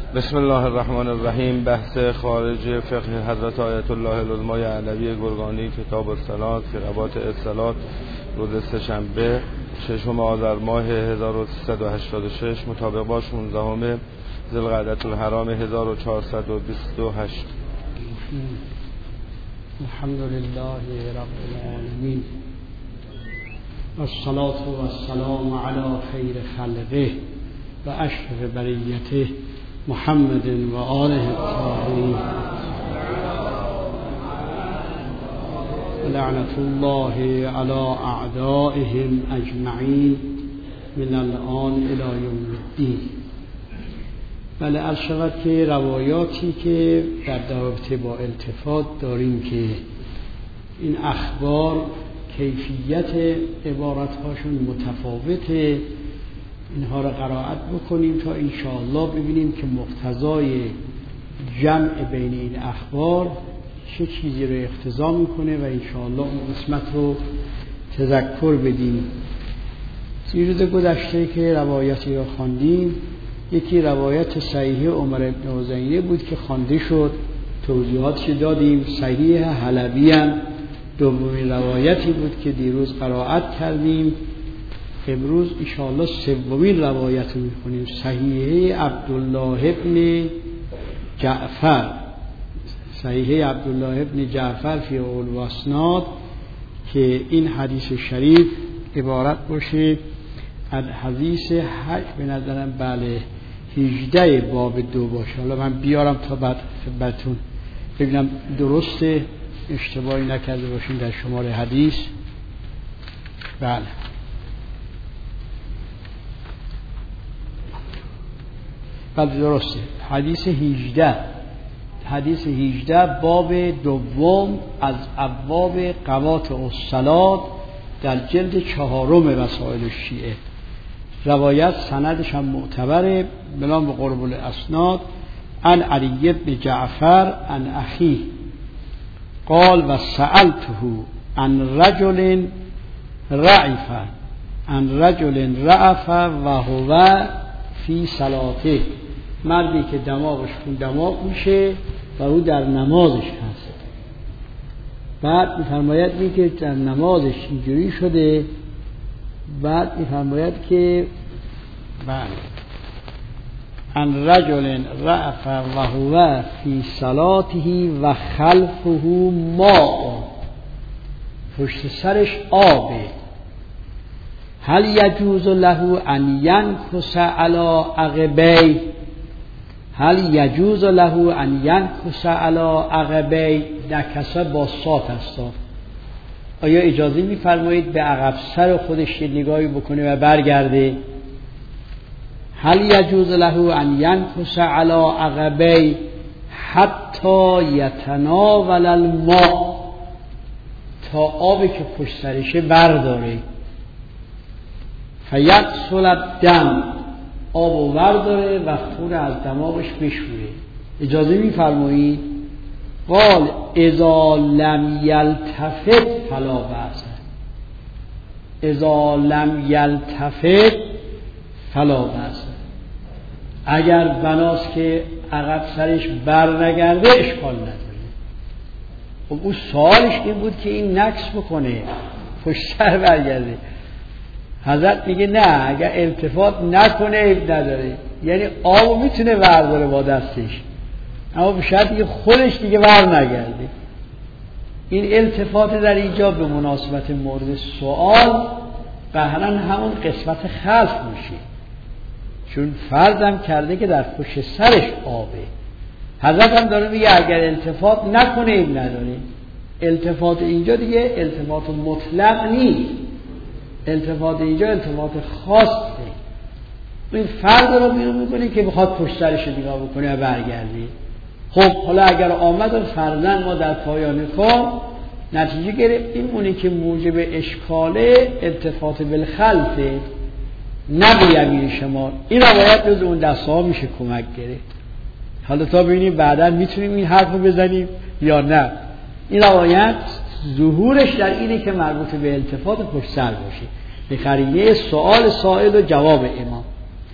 بسم الله الرحمن الرحیم. بحث خارج فقه حضرت آیت الله العظمای علوی گرگانی، کتاب الصلاة فی قباط الصلاة، روز سه‌شنبه 6 آذر ماه 1386 مطابق با 16 ذوالقعدة الحرام 1428. الحمد لله رب العالمین والصلاة والسلام علی خیر خلقه و اشرف بریته محمد و آله الطاهرین لعنت الله علی اعدائهم اجمعین من الآن الی یوم الدین. بله، عرض شود که روایاتی که در رابطه با التفات داریم که این اخبار کیفیت عبارتهاشون متفاوته، اینها را قرائت بکنیم تا انشاءالله ببینیم که مقتضای جمع بین این اخبار چه چیزی رو اقتضا میکنه و انشاءالله اون قسمت رو تذکر بدیم. 3 روز گذشته که روایتی را خواندیم، یکی روایت صحیح عمر بن حزینه بود که خوانده شد، توضیحاتش دادیم. صحیح حلبی هم دومین روایتی بود که دیروز قرائت کردیم. امروز انشاءالله سومین روایت رو می‌خونیم، صحیح عبدالله ابن جعفر، صحیح عبدالله ابن جعفر فی الواسناد، که این حدیث شریف عبارت باشه از حدیث 8 به نظرم بله 18 باب 2 باشه. حالا من بیارم تا بعد خدمتتون ببینم درسته، اشتباهی نکرده باشین در شماره حدیث. بله درسته، حدیث 18 باب 2 از ابواب قباط الصلاة در جلد 4 وسائل الشیعه. روایت سندش هم معتبره، بنام به قرب الاسناد. عن علی بن جعفر عن اخی قال و سألته عن رجل رعف و هو فی صلاته، مردی که دماغش خون دماغ میشه و او در نمازش هست. بعد میفرماید میگه در نمازش اینجوری شده. بعد میفرماید که بله ان رجل رعف و هو فی صلاته و خلفه ماء، پشت سرش آبه. هل یجوز له ان ینکس علی عقبیه، هل یجوز له ان ینکس علی عقبیه، نکسه با صاد است، آیا اجازه می‌فرمایید به عقب سر خودش نگاهی بکنه و برگرده؟ هل یجوز له ان ینکس علی عقبیه حتی یتناول الماء، تا آبی که پشت سرشه برداره. فیغسل الدم، آب برداره و خون از دماغش بشوره. اجازه می‌فرمایید؟ قال اذا لم یلتفت فلا بأس، اذا لم یلتفت فلا بأس، اگر بناست که عقب سرش بر نگرده اشکال نداره. خب او سوالش این بود که این نکس بکنه، پشت سر برگرده. حضرت میگه نه، اگر التفات نکنه عیب نداره، یعنی آبو میتونه برداره با دستش، اما به شرط دیگه خودش دیگه بر نگرده. این التفات در اینجا به مناسبت مورد سوال قهرن همون قسمت خلف میشه، چون فرضم کرده که در پشت سرش آبه. حضرت هم داره میگه اگر التفات نکنه عیب نداره. التفات اینجا دیگه التفات مطلق نیست، التفات اینجا التفات خاصه. این فرد رو بیرون میکنه که بخواد پشت سرش نگاه بکنه و برگرده. خب حالا اگر آمد فرضاً ما در پایان کار نتیجه گرفتیم اونی که موجب اشکاله التفات بالخلفه، نه به یمین شمال. این روایت جز اون دسته ها میشه کمک گرفت. حالا تا ببینیم بعداً میتونیم این حرف رو بزنیم یا نه. این روایت ظهورش در اینه که مربوط به التفات پشت سر باشه، به قرینه سؤال سائل و جواب امام.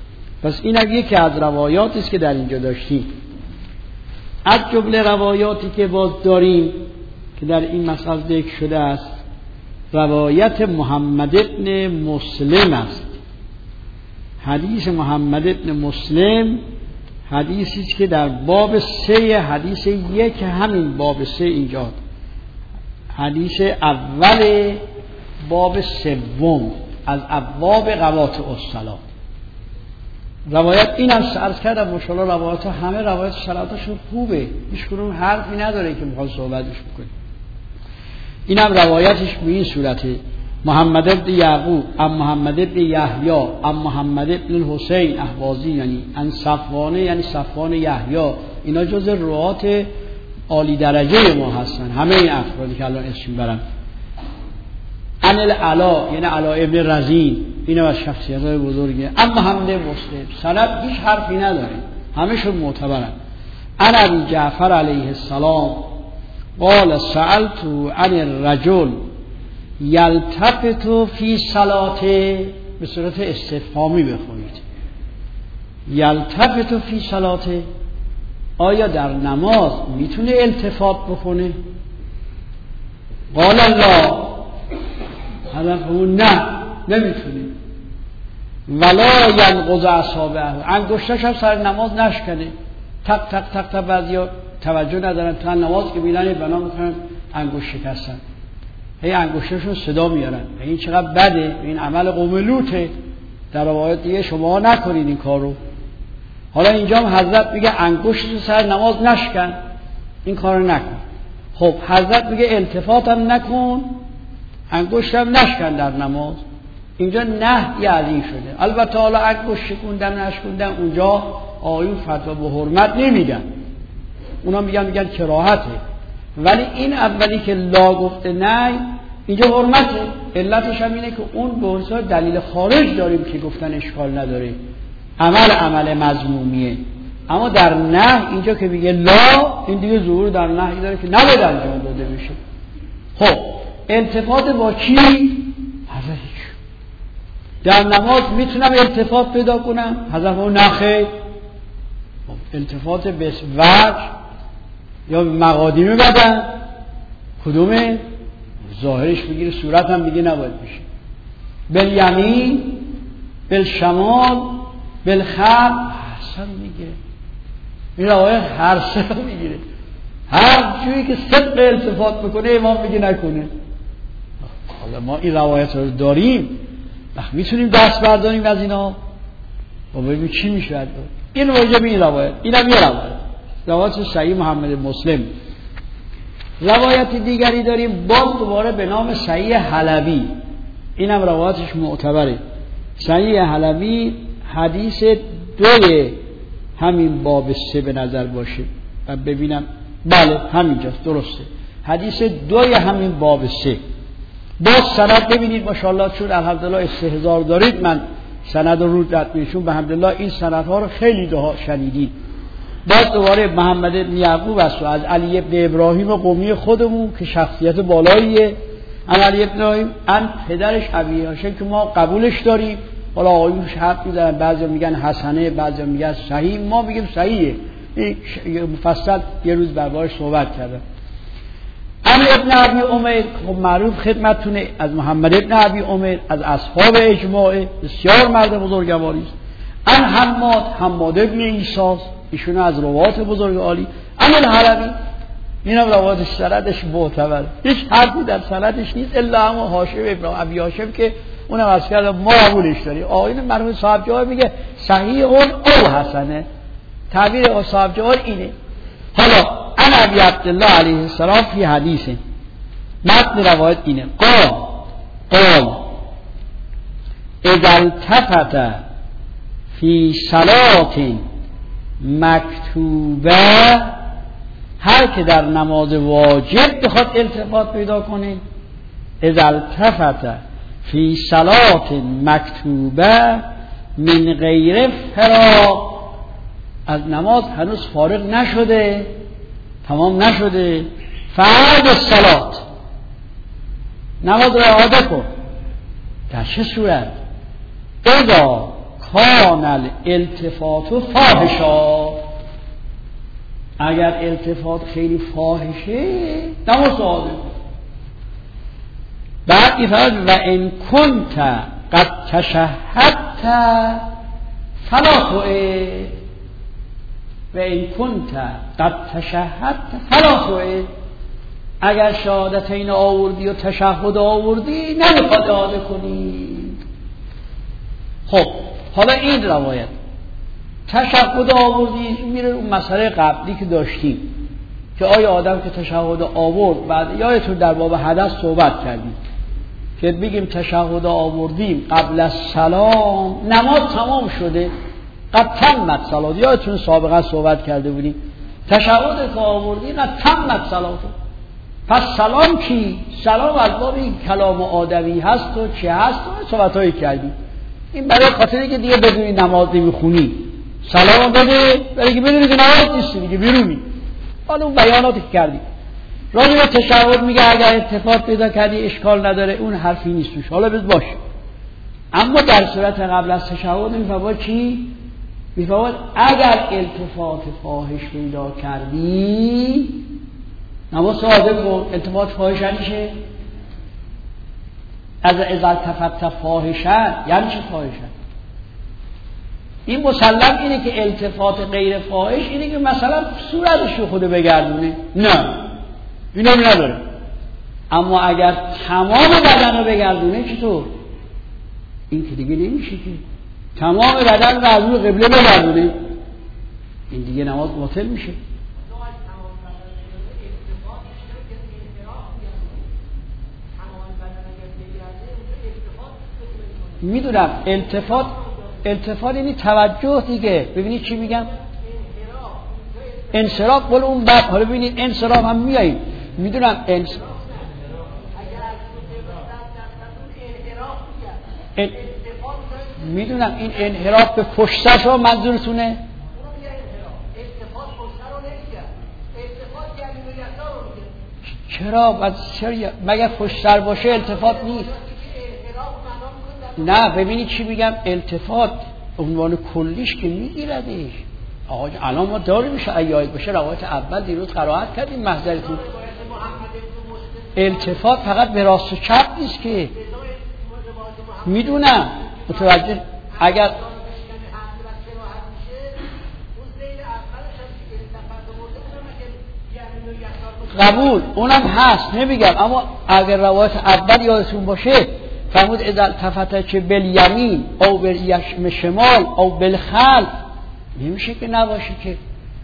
پس این هم یکی از روایاتی است که در اینجا داشتیم. از جمله روایاتی که باز داریم که در این مسئله ذکر شده است، روایت محمد ابن مسلم است. حدیث محمد ابن مسلم حدیثی است که در باب 3 حدیث یک همین باب 3 اینجا، حدیث اول باب 3 از ابواب قواطع الصلاة. روایت این هم عرض کردم ماشاءالله روایت همه روایت صلاتشون خوبه، هیچ کدوم حرفی نداره که میخواد صحبتش بکنه. این هم روایتش به این صورته: محمد ابن یعقوب ام محمد ابن یحیی ام محمد ابن الحسین احوازی، یعنی ان صفوانه، یعنی صفوان یحیی. اینا جز روات عالی درجه ما هستن، همه این افرادی که الان اسم برن. ان العلا، یعنی علا ابن رزین، اینا از شخصیت‌های بزرگه. اما محمد مسلم سند هیچ حرفی نداره، همشون معتبرن. ان ابی جعفر علیه السلام قال سألت عن الرجل یلتفت فی صلاته، به صورت استفهامی بخونید. یلتفت فی صلاته، آیا در نماز میتونه التفات بکنه؟ قال الله، حضرت نه نمیتونه. ولا ینقض اصابعه، انگشتش هم سر نماز نشکنه. تق تق تق تق، بعضیا توجه ندارن تا نماز که میرن بنا میکنن انگشت شکستن، هی انگشتشون صدا میارن. این چقدر بده، این عمل قوم لوطه. در روایت دیگه شما نکنید این کارو. حالا اینجا هم حضرت میگه انگشتشو سر نماز نشکن، این کارو نکن. خب حضرت میگه التفات هم نکن، انگشت هم نشکن در نماز. اینجا نهی از این شده. البته حالا انگشت شکوندن نشکوندن اونجا آیون فتوا به حرمت نمیگن، اونا میگن کراهته. ولی این اولی که لا گفته نه، اینجا حرمته. علتش هم اینه که اون به حساب دلیل خارج داریم که گفتن اشکال نداره، عمل مذمومیه. اما در نه اینجا که میگه لا، این دیگه ظهور در نهی داره که نباید انجام داده بشه. خب التفات با کی؟ حضرت در نماز میتونم التفات پیدا کنم؟ حضرت اون نخیر. التفات به وجه یا مقادیم بدن کدومه؟ ظاهرش بگیره، صورت هم میگه نباید بشه. بالیمین، بالشمال، بالخلف، احسن میگه. این روایت هر سه میگیره، هر جوری که صدق التفات بکنه امام میگه نکنه. حالا ما این روایت رو داریم، میتونیم دست برداریم از اینا و ببینیم چی میشه. این راجع به این روایت، اینم یه روایت صحیح محمد مسلم. روایت دیگری داریم باز دوباره به نام صحیح حلبی، اینم روایتش معتبره. صحیح حلبی حدیث 2 همین باب 3 به نظر باشه و ببینم، بله همینجاست، درسته. حدیث 2 همین باب 3. باز سند ببینید ماشاءالله، چون الحمدلله استحضار دارید من سند رو رد میشون، الحمدلله این سندها رو خیلی شنیدید. باز دوباره محمد بن یعقوب است و از علی ابن ابراهیم قومی خودمون که شخصیت بالاییه. علی ابن ابراهیم ان پدرش ابی هاشم که ما قبولش داریم. حالا آقایون حرف میزنن، بعضی میگن حسنه، بعضی میگن صحیح، ما میگیم صحیحه. این مفصل یه روز بربارش صحبت کردم. علی ابن ابی عمر خب معروف خدمتتونه، از محمد ابن ابی عمر از اصحاب اجماع، بسیار مرد بزرگواری است. ان حماد ابن عیسی، ایشون از روات بزرگ عالی. ان الحلبی، اینم رواتش سندش معتبر، هیچ حرفی در سندش نیست الا هم هاشم ابن ابی هاشم که اونم از کرده ما قبولش داریم. آقایون مرحوم صاحب جواب میگه صحیح اون او حسنه، تعبیر صاحب جواب اینه. حالا ان ابی عبدالله علیه السلام فی حدیث، متن روایت اینه: قال اذا التفت فی صلات مکتوبه، هر که در نماز واجب بخواد التفات پیدا کنه، اذا التفت فی صلات مکتوبه من غیر فراغ، از نماز هنوز فارغ نشده، تمام نشده، فعاد الصلات، نماز را اعاده کن. در چه صورت؟ اذا کان الالتفات فاحشا، اگر التفات خیلی فاحشه نماز صادق. بعد میفرماید و ان کنت قد تشهدت فلا تعد، و ان کنت قد تشهدت فلا تعد، اگر شهادتین آوردی و تشهد آوردی نمیخواد اعاده کنی. خب حالا این روایت تشهد آوردی میره اون مسئله قبلی که داشتیم که آیا آدم که تشهد آورد بعد یادتون در باب حدث صحبت کردیم که بگیم تشهد آوردیم قبل از سلام نماز تمام شده، قد تمت صلات، یادتون سابقا صحبت کرده بودیم تشهد که آوردی قد تمت صلات. پس سلام کی؟ سلام از باب این کلام آدمی هست و چه هست و صحبت‌هایی کردیم. این برای خاطری که دیگه بدونی نماز نمیخونی سلام بده، برای که بدونی که نماز نیستی دیگه بیرونی. حالا اون بیاناتی که کردیم راجع به تشهد میگه اگر التفات پیدا کردی اشکال نداره، اون حرفی نیستش، حالا بذار باشه. اما در صورت قبل از تشهد میفهمه چی؟ میفهمه اگر التفات فاحش پیدا کردی نماز صادق کن. التفات فاحش میشه از التفات فاحشن، یعنی چی فاحشن؟ این مسلم اینه که التفات غیر فاحش اینه که مثلا صورتش رو خود بگردونه، نه اینو نداره. اما اگر تمام بدن رو بگردونه چطور؟ این که دیگه نمیشه که تمام بدن رو از روی قبله بگردونه، این دیگه نماز باطل میشه. میدونم التفات یعنی توجه دیگه. ببینید چی میگم؟ انصراف بول اون بعد. حالا ببینید انصراف هم میاییم. میدونم میدونم این انحراف به پشت سر شما منظورتونه؟ چرا مگر پشت سر باشه التفات نیست؟ نه ببینید چی میگم، التفات عنوان کلیش که میگیردش. آقا الان ما داریم میشه ایاد باشه روایت اول دیروز قرائت کردیم محضرتون. التفات فقط به راست و چپ نیست که، میدونم متوجه. اگر قبول اونم هست نمیگم، اما اگر روایت اول یادتون باشه فرمود اذا التفت چه بالیمین او بالیشم شمال او بالخلف، نمیشه که نباشه که.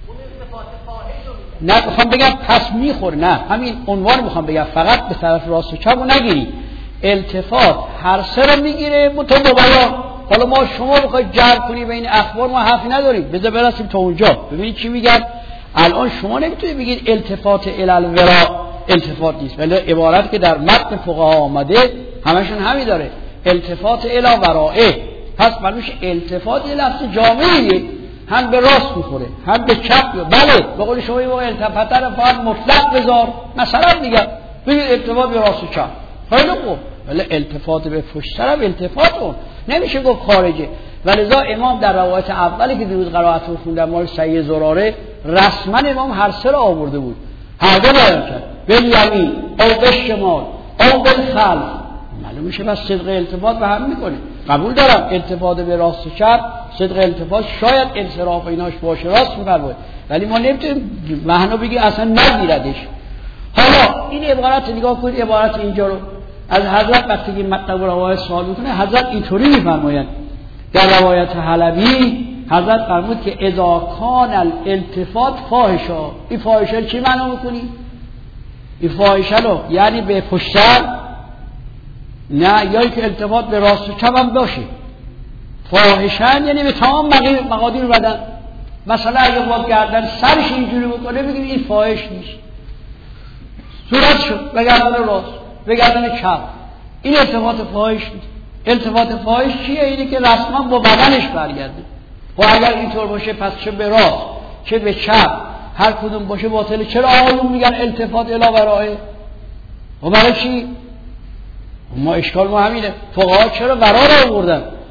نه میخوام بگم پس میخوره، نه همین عنوان میخوام بگم، فقط به طرف راست و چپ رو نگیری. التفات هر سه رو میگیره مطابق بیان. حالا ما شما بخواید جمع کنی بین اخبار ما حرفی نداریم، بذار برسیم تا اونجا. ببینید چی میگن. الان شما نمیتونید بگید التفات الی الورا التفات نیست، ولی عبارت که در متن فقها آمده همشون همین داره، التفات الی ورائه. پس معلومه التفات یه لفظ جامعیه، هم به راست میخوره هم به چپ. بله به قول شما این التفات رو فقط مطلق بذار، مثلا میگم بگید التفات به راست و چپ، خیلی خوب، ولی التفات به پشت سر التفات اون نمیشه گفت خارجه. ولذا امام در روایت اولی که دیروز قرائت رو خوندن مال سعی زراره رسما امام هر سه رو آورده بود، هر دو بیان کرد، بالیمین او بالشمال او بالخلف. معلوم میشه بس صدق التفات به هم میکنه. قبول دارم التفات به راست و چپ، صدق التفات شاید انصراف ایناش باشه راست میفرمایید، ولی ما نمیتونیم معنا بگی اصلا نگیردش. حالا این عبارت نگاه کنید، عبارت اینجا رو از حضرت وقتی که مطلب روایت سوال میکنه حضرت اینطوری میفرمایند. در روایت حلبی حضرت فرمود که اذا کان الالتفات فاحشا. این فاحشه چی معنا میکنی؟ این فاحشه رو یعنی به پشت سر، نه یا که التفات به راست و چپ هم باشه. فاحشن یعنی به تمام مقادیر بدن. مثلا اگه با گردن سرش اینجوری بکنه بگیم این فاحش نیست، صورت شد به گردن راست به گردن چپ، این التفات فاحش نیست. التفات فاحش چیه؟ اینه که رسما با بدنش برگرده. و اگر اینطور باشه پس چه به راست چه به چپ هر کدوم باشه باطله. چرا آقایون میگن التفات الی ورائه؟ و برای چی؟ ما اشکال ما همینه، فقها چرا ورا رو آوردن؟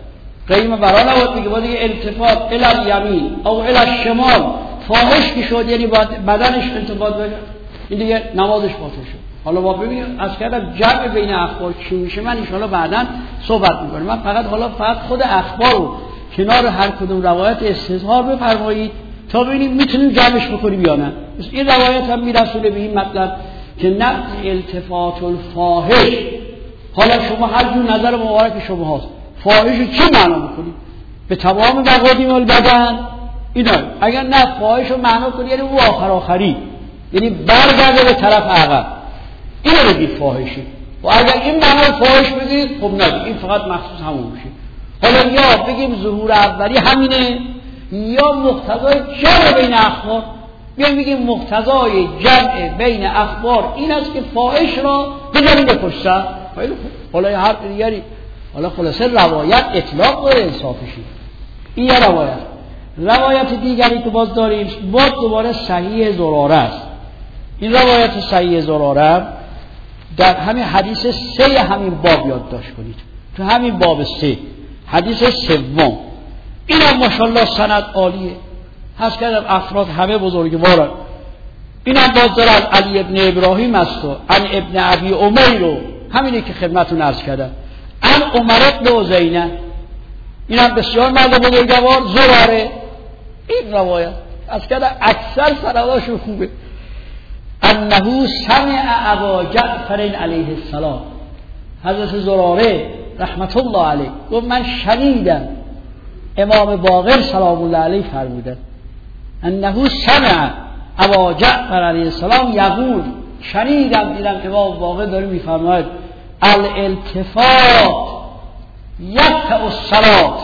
قیم برا نباید بگه، باید دیگه التفات الی الیمین او الی الشمال فاحش که شد، یعنی باید بدنش التفات بگه، این دیگه نمازش باطل شد. حالا با ببینید از کردم جمع بین اخبار چی میشه، من انشاءالله بعداً صحبت میکنم. من فقط خود اخبار رو کنار هر کدوم روایت استظهار بفرمایید تا ببینیم میتونیم جمعش بکنیم یا نه. این روایت هم میرسونه به این مطلب که نه التفات الفاحش، حالا شما هر جور نظر مبارک شما هست، فاحش چی معنا میکنید؟ به تمام مقادیم البدن اینا. اگر نه فاحش رو معنا کنید یعنی او آخری، یعنی برگرده به طرف عقب، اینو بگید فاحشه. و اگر این معنا فاحش بگید خب نه، این فقط مخصوص همون میشه. حالا یا بگیم ظهور اولی همینه یا مقتضای جمع بین اخبار. بگیم مقتضای جمع بین اخبار این است که فاحش را بزنیم به پشت سر. حالا هر دیگری، حالا خلاصه روایت اطلاق داره انصافشی. این یه روایت دیگری که باز داریم، باز دوباره صحیح زراره است. این روایت صحیح زراره در همین حدیث 3 همین باب یادداشت کنید، تو همین باب 3 حدیث 3. این هم ماشاءالله سند عالیه، هست کردم افراد همه بزرگوارن. این هم باز داره از علی ابن ابراهیم است و عن ابن ابی امیر رو همینه که خدمتون عرض کردم، عن عمر ابن عزینه. این هم بسیار مرد بزرگوار زراره. این روایت از کردم اکثر سنداشون خوبه. انه سمع ابا جعفر علیه السلام، حضرت زراره رحمت الله علیه گفت من شنیدم امام باقر سلام الله علیه فرمودن انه سمع ابا جعفر علیه السلام یقول، شنیدم دیدم امام باقر داره میفرماید الالتفات یقطع الصلاة،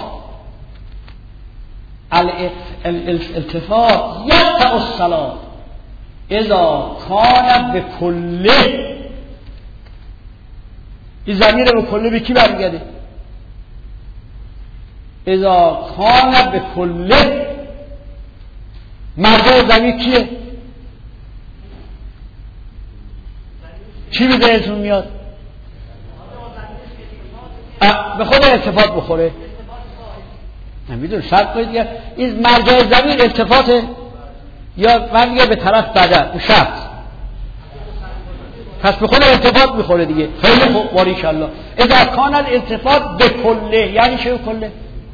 الالتفات یقطع الصلاة اذا کان به کله. این ضمیر به کله به کی برمیگرده؟ اذا کان به کله، مرجع ضمیر کیه؟ چی به ذهنتون میاد؟ به خود التفات بخوره؟ نمیدونم، شرط کنید دیگه این مرجع ضمیر التفاته یا من میگه به طرف بدن او شخص، پس به خود التفات میخوره دیگه. خیلی خوب باریک الله. اذا کان الالتفات به کله یعنی چه کله؟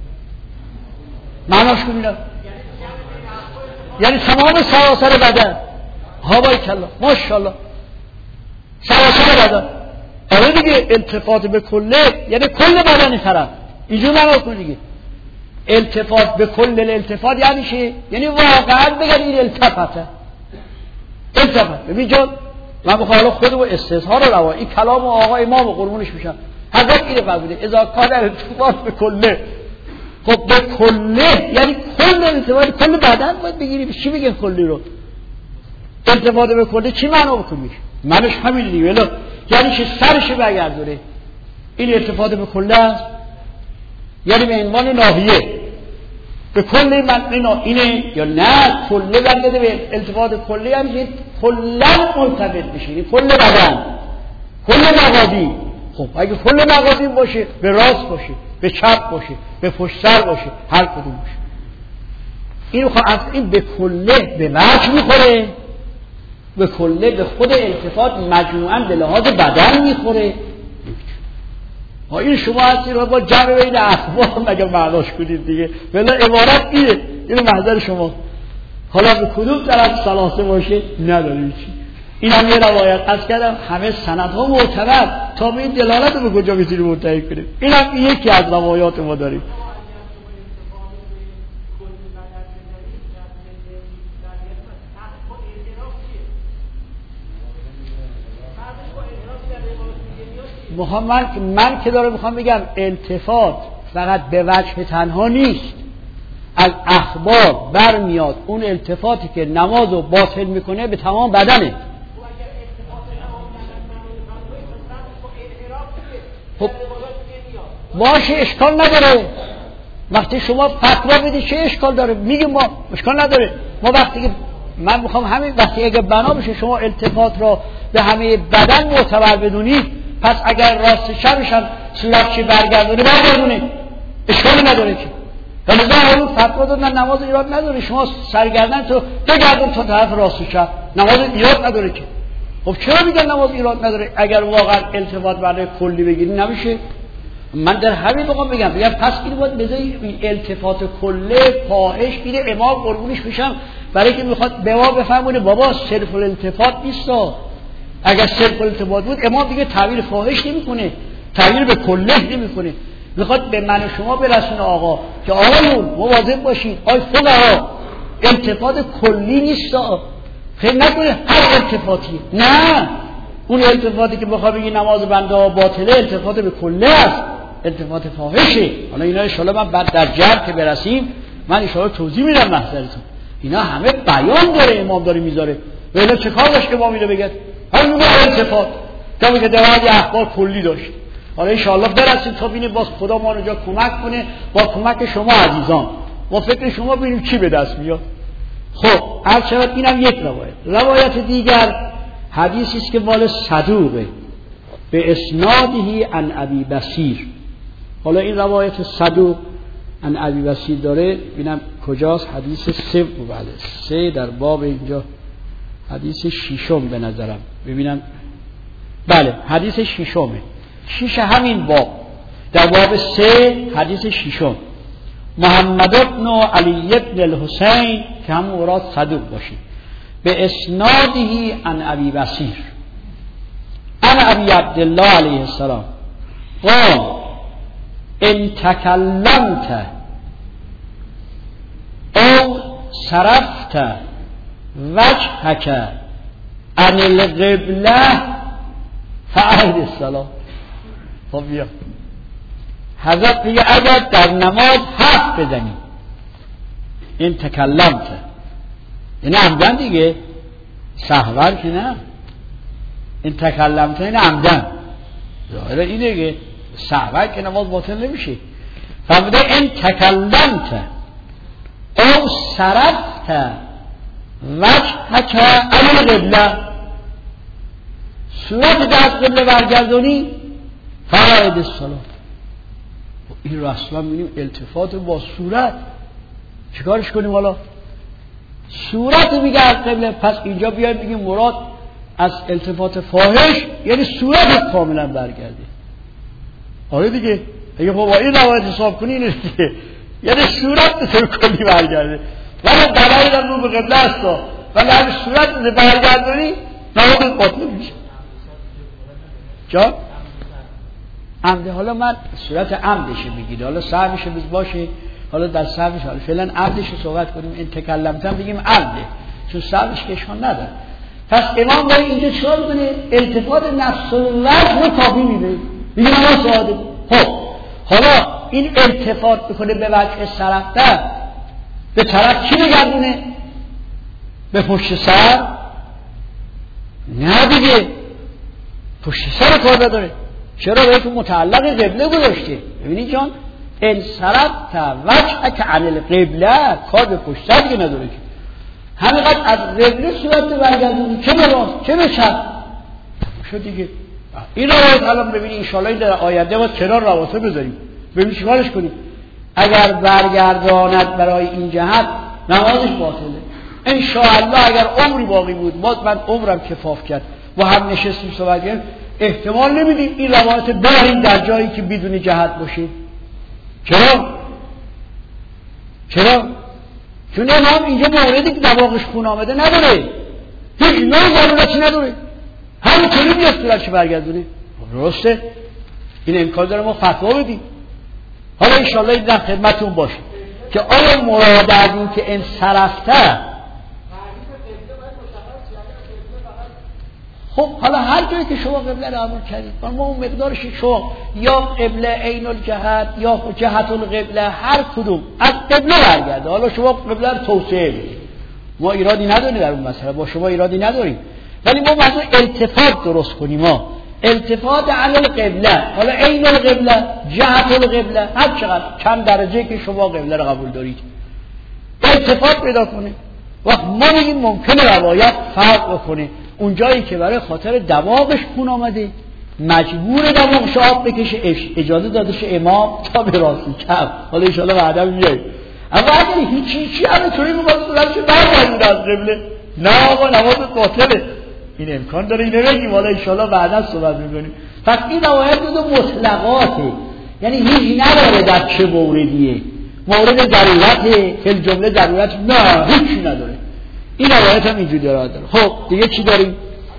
معناش کنید یعنی تمام سراسر بدن. ها باریک الله ماشاءالله، سراسر بدن. آره دیگه التفات به کله یعنی کل بدن طرف، اینجور معنا کنید دیگه. التفات به کل الالتفات یعنی چی؟ یعنی واقعا بگن این التفاته. ببین جان من بخوام حالا خودم استظهار رو روایی کلام آقا امام قربونش میشم، حضرت اینو فرموده اذا کان التفات به کله. خب به کله یعنی کل التفات، کل بدن باید بگیری. چی میگن کلی رو؟ التفات به کله چی معنا بکنی؟ منش همین دیگه، یعنی که سرش برگردونه. این التفات به کله است، یعنی به عنوان ناحیه به کل من اینه یا نه کله برگرده به التفات کلی، یعنی کلا مرتبط بشه کل بدن، کل مقادیم. خب اگه کل مقادیم باشه به راست باشه، به چپ باشه، به پشت سر باشه، هر کدوم باشه. این از این به کله به وجه میخوره، به کله به خود التفات مجموعاً به لحاظ بدن میخوره. این شما هستی رو با جمع بین اخبار مگه معناش کنید دیگه، ولی عبارت اینه، اینو محضر شما. حالا به کدوم طرف سلاسه باشه نداریم چی. این هم یه روایت از کردم همه سندها معتبر تا به این دلالت رو به کجا میتونیم منتهی کنیم. این هم یکی از روایات ما داریم. من که دارم میخوام بگم التفات فقط به وجه تنها نیست، از اخبار برمیاد اون التفاتی که نماز رو باطل میکنه به تمام بدنه. خب باشه اشکال نداره، وقتی شما فتوا بدید چه اشکال داره؟ میگیم ما اشکال نداره. ما وقتی که من میخوام همین وقتی اگه بنا بشه شما التفات را به همه بدن معتبر بدونید، پس اگر راست چپش هم صورتش برگردونه اشکالی نداره که. لذا اون فتوا دادن نماز ایراد نداره، شما سرگردن تو بگردون تا طرف راست و چپ، نماز ایراد نداره که. خب چرا میگن نماز ایراد نداره؟ اگر واقعا التفات برای کلی بگیری نمیشه. من در همین موقع بگم پس این باید بذاری التفات کله فاحش میره امام قربونش میشم، برای که میخواد به ما بفهمونه بابا صرف الالتفات نیست. اگر صرف الالتفات بود امام دیگه تعبیر فاحش نمیکنه، تعبیر به کله نمیکنه، میخواد به من و شما برسونه آقا که آقایون مواظب باشید، آی فقها التفات کلی نیست، خیلی نکنه هر التفاتی، نه اون التفاتی که بخواه بگی نماز بنده ها باطله التفات به کله است، التفات فاحشه. حالا اینا انشاءالله من بعد در جر که برسیم من انشاءالله توضیح میدم محضرتون. اینا همه بیان داره امام داره میذاره، ولی چه کار داشت امام اینو بگه؟ همین التفات تا میگه دوادی اخبار کلی داشت. حالا انشاءالله برسیم تا ببینیم باز خدا ما رو جا کمک کنه، با کمک شما عزیزان با فکر شما ببینیم چی به دست میاد. خب عرض شود اینم یک روایت دیگر حدیثی است که مال صدوقه به اسناده عن ابی بصیر. حالا این روایت صدوق عن ابی بصیر داره، ببینم کجاست، حدیث 3 در باب اینجا حدیث 6 به نظرم، ببینم بله حدیث 6 همین باب در باب 3 حدیث 6 محمد بن علی بن الحسین که هم مراد صدوق باشه به اسناده عن ابی بصیر عن ابی عبدالله علیه السلام قال ان تکلمت او صرفت وجهك عن القبله فاعد الصلاه. خب بیا حضرت میگه اگر در نماز حرف بزنی این تکلمت این عمدن دیگه، سهور که نه، این تکلمت این عمدن ظاهره اینه که سهور که نماز باطل نمیشه. فرموده این تکلمت او صرفت وجهك عن القبله، صورت در قبله برگردونی فاعد الصلاه. این رو اصلا می‌بینیم التفات با صورت، چیکارش کنیم حالا؟ صورت میگه از قبله، پس اینجا بیایم بگیم مراد از التفات فاحش یعنی صورت کاملا برگرده. آره دیگه اگه خب با این روایت حساب کنی اینه دیگه، یعنی صورت به طور کلی برگرده، ولی دلایل در رو به قبله است ولی اگه صورت برگردونی نماز باطل میشه. جا عمده، حالا من صورت عمدشه بگید، حالا سهوشه باشه، حالا در سهوش حالا فعلا عمدش رو صحبت کنیم، این تکلمتم بگیم عمده چون سهوش که اشکال نداره. پس امام داره اینجا چیکار میکنه؟ التفات نفس الوجه رو کافی میده، میگه نماز ساده. خب حالا این التفات بکنه به وجه صرفته به طرف چی بگردونه؟ به پشت سر؟ نه دیگه پشت سر کار نداره. چرا؟ باید متعلق قبله گذاشته. ببینید جان انصرفت وجهک عن القبله، کار به پشت سر دیگه نداره که، همینقدر از قبله صورت برگردونی، چه به راست چه به چپ شد دیگه. این روایت الان ببینید انشاءالله در آینده ما کنار رواسه بذاریم ببینید چیکارش کنیم. اگر برگرداند برای این جهت نمازش باطله. انشاءالله اگر عمری باقی بود، من عمرم کفاف کرد و هم نشستیم صحبت کردیم، احتمال نمیدیم این روایت بریم در جایی که بدون جهت باشه. چرا؟ چون امام اینجا موردی که دماغش خون آمده نداره، هیچ نوع ضرورتی نداره، همینطوری میاد صورتش برگردونه. درسته؟ این امکان داره ما فتوا بدیم. حالا انشاءالله این در خدمتون باشه که آیا مراد از این که انصرفته، خب حالا هر جایی که شما قبله رو عمل کردید ما اون مقدارش شما یا قبله عین الجهت یا جهت القبله هر کدوم از قبله برگرده. حالا شما قبله رو توسعه بدید، ما ایرادی نداریم در اون مسئله، با شما ایرادی نداریم، ولی ما مثلا التفات درست کنیم، ما التفات علی القبله، حالا عین القبله جهت القبله هر چقدر چند درجه که شما قبله رو قبول دارید التفات پیدا کنه. وقت ما میگیم ممکنه روایت فرق بکنه، اون جایی که برای خاطر دماغش خون آمده مجبور دماغش آب بکشه، اجازه داده شه امام تا به راستی کم. حالا ان شاءالله بعدا میاد. اما اگر هیچی همینطوری میگه صورتش برگردونه از قبله، نه آقا نماز باطله، این امکان داره اینو بگیم. حالا ان شاءالله بعدا صحبت میکنیم. پس این روایت دو مطلقاته، یعنی هیچ نداره در چه موردیه، مورد ضرورته، فی الجمله ضرورت نه، هیچی نداره. این روایت هم اینجوری داره. خب دیگه چی داریم؟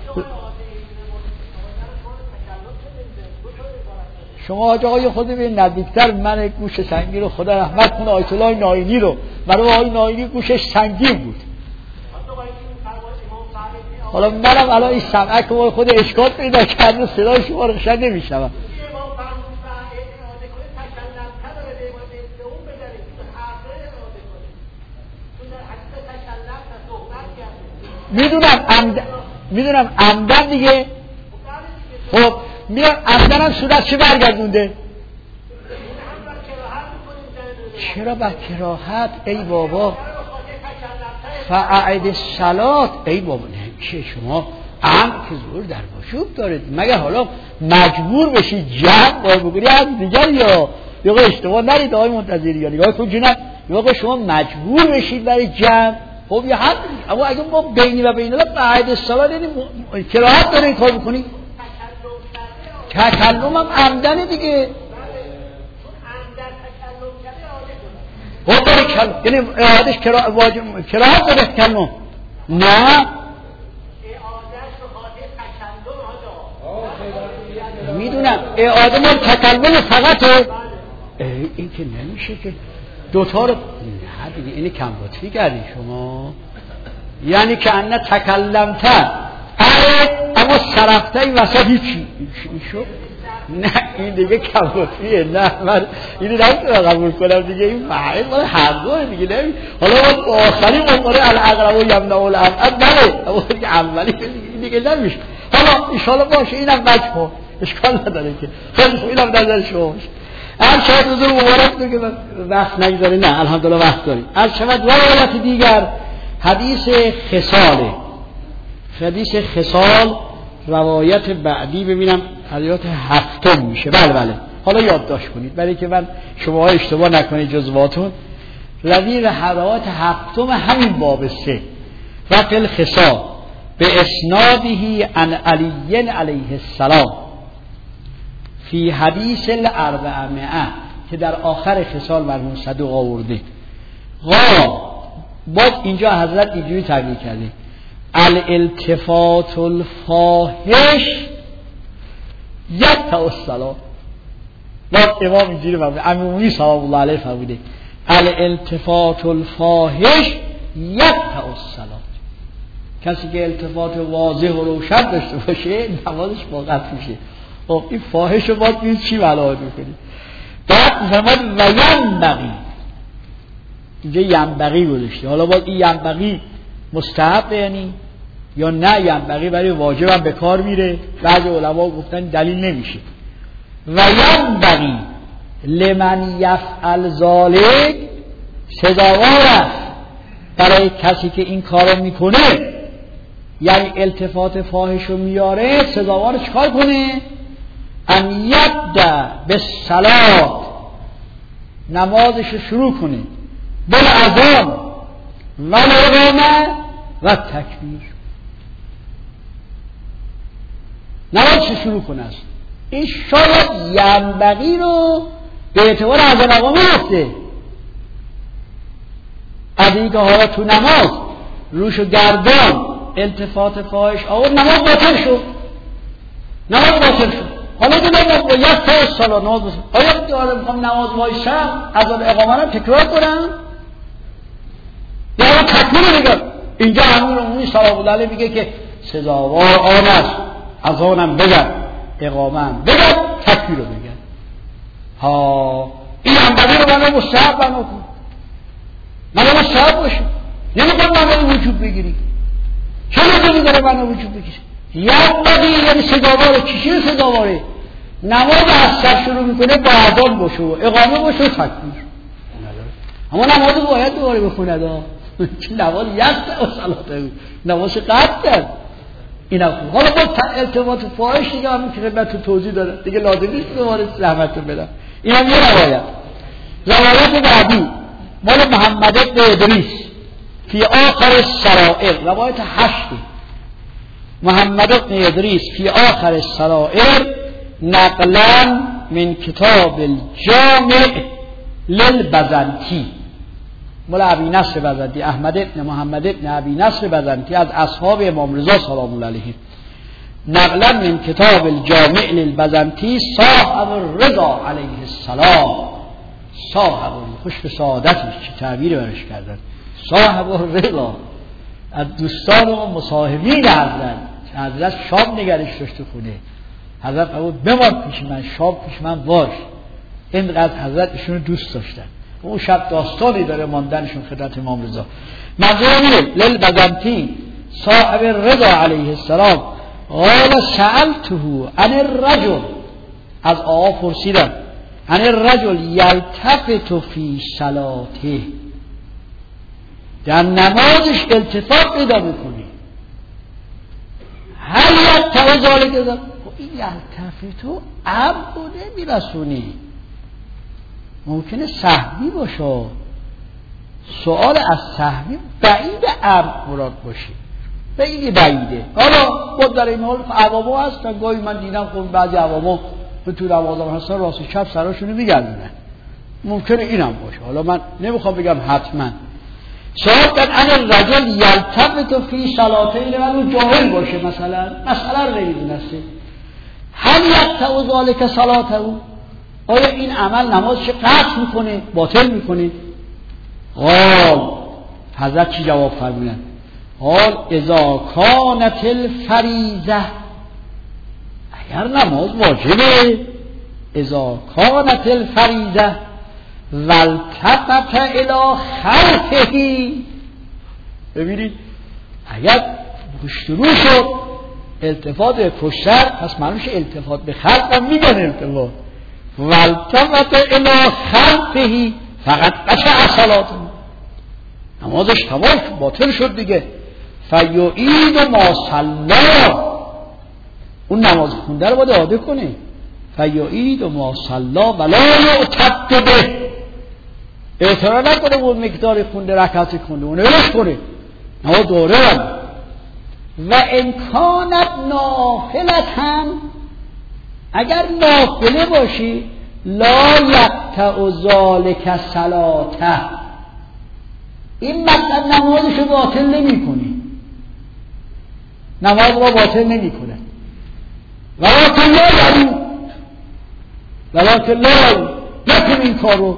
شما آقای خود ببین نزدیکتر، من گوش سنگی رو خدا رحمت کنه آیت الله ناینی رو، برای آقای ناینی گوشش سنگین بود. حالا منم الان این سمعک رو خود اشکال پیدا کرده، صدای شما رو شاید نمیشنوم. میدونم عمدن دیگه. خب میرم عمدن هم صورت چه برگردونده؟ چرا با کراهت؟ ای بابا فاعد الصلات، ای بابا نه که شما عم که زور در وجوب دارید، مگر حالا مجبور بشید جمع باید بگیری از دیگر یا اشتباه نرید آقای منتظری یا نگاه کن جنب یا شما مجبور بشید برای جمع. خب یه حد، اما اگه ما بینی و بین الله فاعد الصلات یعنی کراهت داره این کار بکنی. تکلم هم عمدنه دیگه. خب داره کلم یعنی اعادش کراهت داره تکلم، نه میدونم اعاده مال تکلم فقطه. این که نمیشه که دوتا رو نه دیگه، اینه کم لطفی کردی شما، یعنی که انه تکلمتن اما صرفته این وسط هیچی شو، نه این دیگه کم لطفیه، نه من اینو نمیتونم قبول کنم دیگه، این فعیل مال حضور دیگه نمی. حالا ما آخری مقاره الاقرب و یمنع الابعد نره، اما اولی دیگه نمیشه. حالا انشاءالله باشه اینم مجموع اشکال نداره که خیلی خوب، اینم نظر شما باشه. شاید حضور مبارک داره که وقت نگذاره، نه الحمدلله وقت داریم. شاید روایت دیگر حدیث خصاله، حدیث خصال روایت بعدی ببینم حدیث هفتم میشه. بله حالا یادداشت کنید برای که من شما اشتباه نکنید جزواتون. روایت هفتم همین باب 3 و فی الخصال به اسناده عن علی علیه السلام فی حدیث الاربعمائه که در آخر خصال مرحوم صدوق آورده. باز اینجا حضرت اینجوری تعبیر کرده الالتفات الفاحش یقطع الصلاة. باز امام اینجوری فرموده، امیرمومنین صلی الله علیه فرموده الالتفات الفاحش یقطع الصلاة. کسی که التفات واضح و روشن داشته باشه نمازش باقت میشه. خب این فاحش رو باید بید چی ملاحظه میکنید؟ بعد فرمود و ینبغی، اینجا ینبغی گذاشته، حالا باید این ینبغی مستحب یعنی یا نه ینبغی برای واجب هم به کار میره. بعضی علما گفتن دلیل نمیشه. و ینبغی لمن یفعل ذلک، سزاوار است برای کسی که این کارو میکنه، یعنی التفات فاحش رو میاره، سزاوار چکار کنه؟ ان یبدأ بالصلاة، نمازش رو شروع کنه، بالاذان و الاقامه و تکبیر، نمازش شروع کنه است. این شاید ینبغی رو به اعتبار اذان اقامه هسته، از اینکه حالا تو نماز روشو گردان التفات فاحش آورد، نماز باطل شد، حالا دیگه با یک تا سالا نماز بسید. آیا دیگه میخوام نماز وایسم از اقامه رو تکرار کنم یا تکبیر بگم؟ اینجا امیرمومنین صلی الله علیه میگه که سزاوار آن است اذانم بگم، اقامه‌ام بگم، تکبیر رو بگم. این انبغی رو من مستحب بناکن، من مستحب باشم، نمیخوام من وجود بگیری. چرا نمی داره من وجود بگیری؟ ینبغی یعنی سزاواره. چیه سزاواره؟ نماز از سر شروع میکنه با اذان باشه و اقامه باشه و تکبیر، اما نماز باید دوباره بخونه. چه نماز یست و صلاته نماز قطع کرد. اینا خوب. حالا با التفات فاحش دیگه همین که خدمتتون توضیح دادم دیگه لازم نیست دوباره زحمتتون بدم. این هم یه روایت بعدی مال محمد بن ادریس فی آخر السرائر، روایت 8 محمد بن ادریس فی آخر السرائر نقلا من کتاب الجامع للبزنطی، مال ابی نصر بزنطی، احمد بن محمد بن ابی نصر بزنطی از اصحاب امام رضا سلام الله علیه، نقلا من کتاب الجامع للبزنطی صاحب الرضا علیه السلام. صاحب خوش به سعادتش چه تعبیر برش کردن، صاحب الرضا، از دوستان و مصاحبین حضرت شام نگرش داشت تو خونه، حضرت فرمود بمان پیش من، شام پیش من باش. اینقدر حضرت ایشون دوست داشتن. اون شب داستانی داره ماندنشون خدمت امام رضا. منظورم للبزنطی صاحب الرضا علیه السلام قال سألته عن الرجل، از آقا پرسیدم عن الرجل یلتفت فی صلاته، در نمازش التفات پیدا میکنی. هل یلتفت ذالک، این یلتفتو عمد نمیرسونی، ممکنه سهوی باشه. سوال از سهوی بعید عمد مراد باشه، خیلی بعیده. حالا خود در این حال عوامو هستن، گاهی من دیدم خود بعضی عوامو به تو روازم هستن راست چپ سراشونو میگردونن، ممکنه اینم باشه. حالا من نمیخوام بگم حتما. سوال کن ان الرجل یلتفت فی صلاته، اون جاهل باشه مثلا رو نمیدونسته. هل یقطع ذالک صلاته، آیا این عمل نمازش قطع میکنه، باطل میکنه؟ قال حضرت چی جواب فرمودن؟ قال اذا کانت الفریضه، اگر نماز واجبه، اذا کانت الفریضه والتفت الی خلفه، ببینید اگر پشت رو شد التفات به پشتر، پس معلومش التفات به خلف هم میگن التفات، والتفت الی خلفه فقط قطع صلاته، نمازش تمام باطل شد دیگه. فیعید ما صلی، اون نماز خونده رو باید اعاده کنه. فیعید ما صلی ولا یعتد به، اعتراض نکنه اون مقدار خونده، رکعت خونده اون ولش کنه، نماز دوره هم. و امکانت نافلتن، اگر نافله باشی لا یقطع ذالک صلاته، این مطلب نمازشو باطل نمی کنی، نماز رو باطل نمی کنه. ولکن لا نکن این کار رو.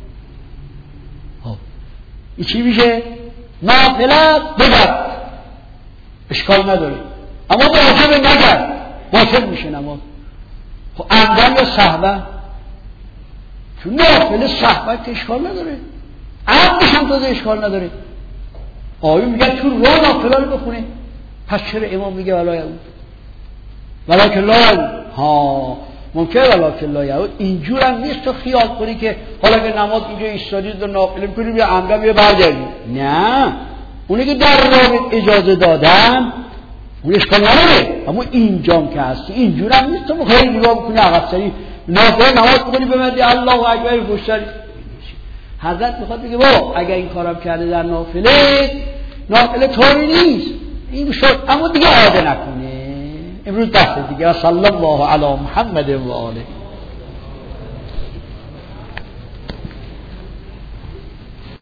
این چی میشه؟ نافله بگرد اشکال نداره، اما واجب نگرد باطل میشه نماز. خب عمدن یا سهوا، چون نافله سهوا که اشکال نداره، عمدش هم تازه اشکال نداره. آیون میگه تو رو نافله رو بخونه، پس چرا امام میگه ولکن لا ها ممکنه ولکن لا یعود. اینجور هم نیست تو خیال کنی که حالا که نماز اینجا ایستادید و نافله میکنی بیا عمدن بیا برگردی، نه، اونی که در راه اجازه دادن اون اشکال نداره، اما اینجام که هستی اینجور هم نیست تو بخوایی نگاه بکنی عقب سری نافله نماز بکنی ببندی الله اکبر گوشتری. حضرت میخواد بگه با اگر این کارم کرده در نافله طوری نیست این شد، اما دیگه عاده نکنه. امروز دست دیگه. صلی الله علی محمد و آله.